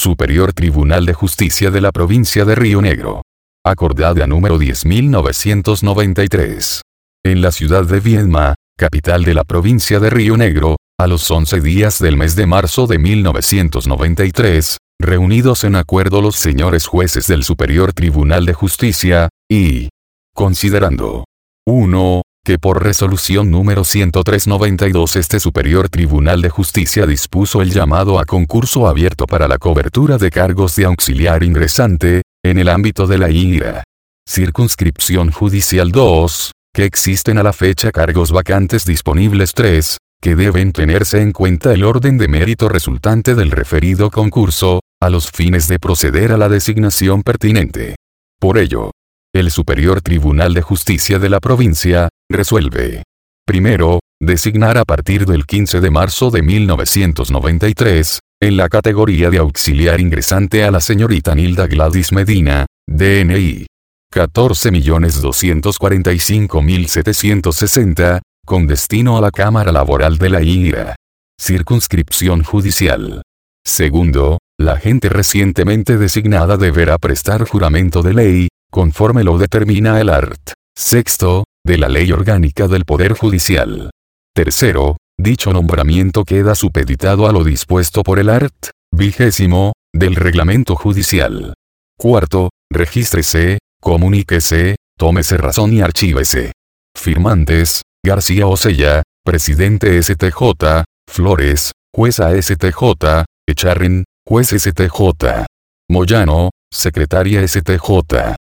Superior Tribunal de Justicia de la Provincia de Río Negro. Acordada número 10.993. En la ciudad de Viedma, capital de la provincia de Río Negro, a los 11 días del mes de marzo de 1993, reunidos en acuerdo los señores jueces del Superior Tribunal de Justicia, y considerando 1. Que por resolución número 103/92 este Superior Tribunal de Justicia dispuso el llamado a concurso abierto para la cobertura de cargos de auxiliar ingresante, en el ámbito de la IRA. Circunscripción Judicial 2, que existen a la fecha cargos vacantes disponibles 3, que deben tenerse en cuenta el orden de mérito resultante del referido concurso, a los fines de proceder a la designación pertinente. Por ello, el Superior Tribunal de Justicia de la provincia, resuelve. Primero, designar a partir del 15 de marzo de 1993, en la categoría de auxiliar ingresante a la señorita Nilda Gladys Medina, DNI 14.245.760, con destino a la Cámara Laboral de la IRA. Circunscripción Judicial. Segundo, la agente recientemente designada deberá prestar juramento de ley, conforme lo determina el art. 6. De la Ley Orgánica del Poder Judicial. Tercero, dicho nombramiento queda supeditado a lo dispuesto por el art. 20. Del Reglamento Judicial. Cuarto, regístrese, comuníquese, tómese razón y archívese. Firmantes: García Osella, Presidente STJ, Flores, Jueza STJ, Echarren, Juez STJ. Moyano, Secretaria STJ.